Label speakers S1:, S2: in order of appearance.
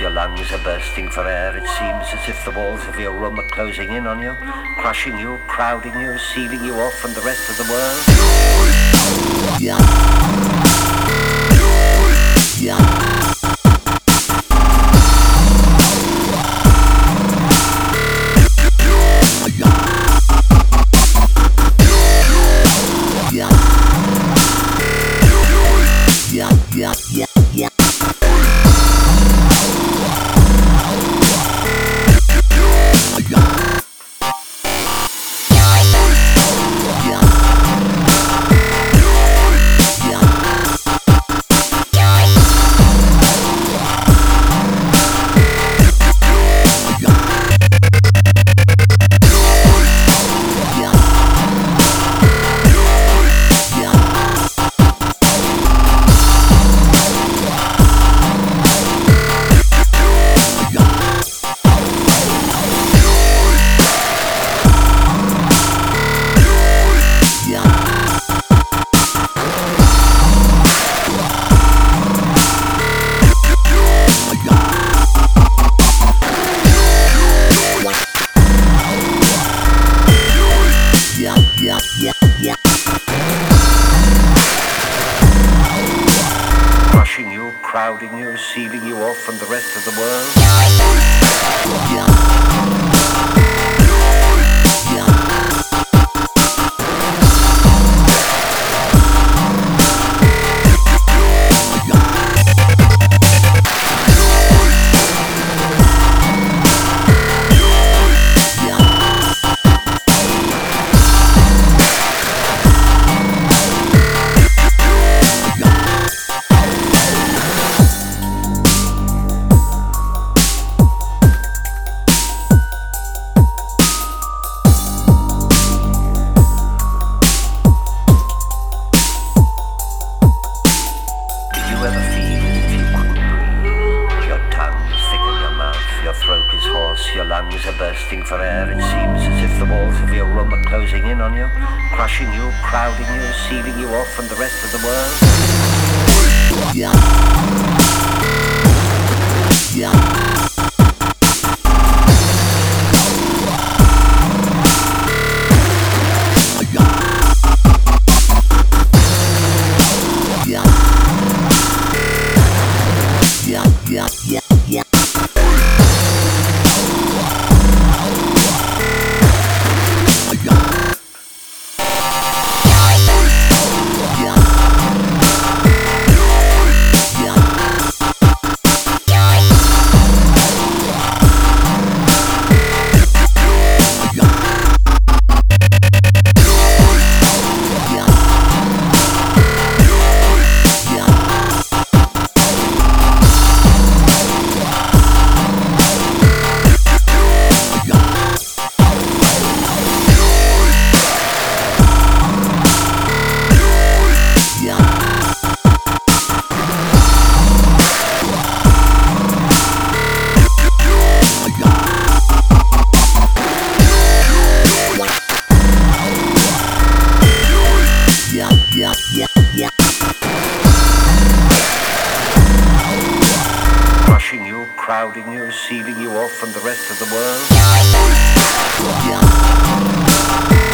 S1: your lungs are bursting for air. It seems as if the walls of your room are closing in on you, crushing you, crowding you, sealing you off from the rest of the world. Crushing you, crowding you, sealing you off from the rest of the world. Your lungs are bursting for air. It seems as if the walls of your room are closing in on you, crushing you, crowding you, sealing you off from the rest of the world. Crushing you, crowding you, sealing you off from the rest of the world.